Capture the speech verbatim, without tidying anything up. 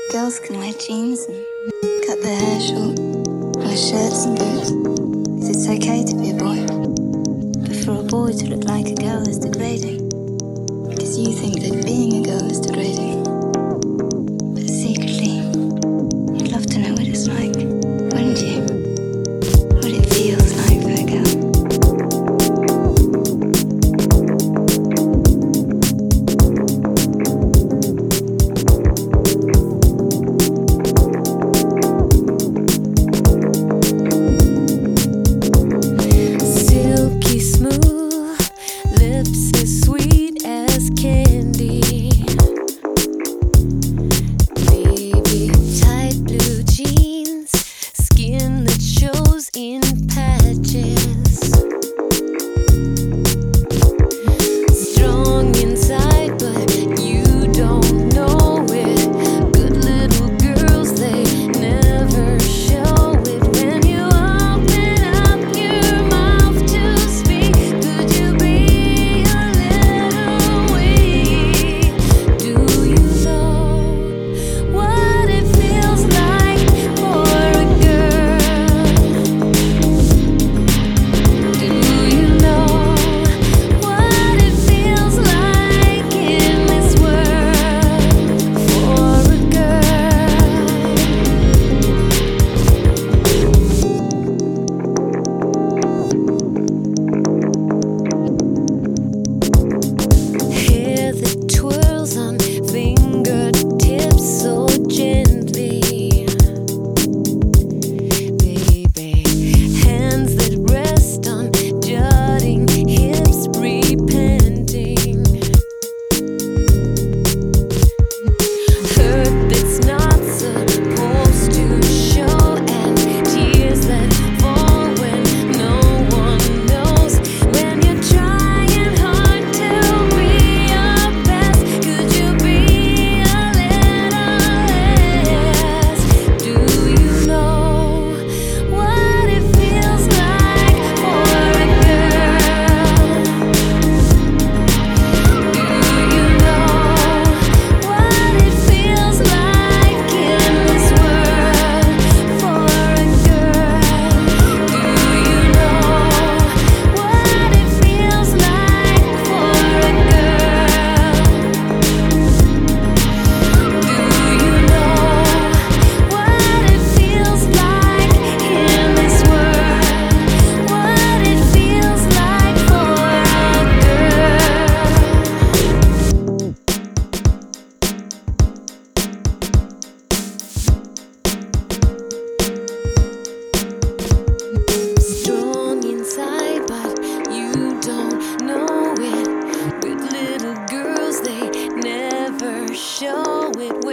Girls can wear jeans and cut their hair short, wear shirts and boots, 'cause it's okay to be a boy. But for a boy to look like a girl is degrading, because you think that being a girl is degrading. But secretly, you'd love to know what it's like, wouldn't you? What it feels like for a girl. Show it.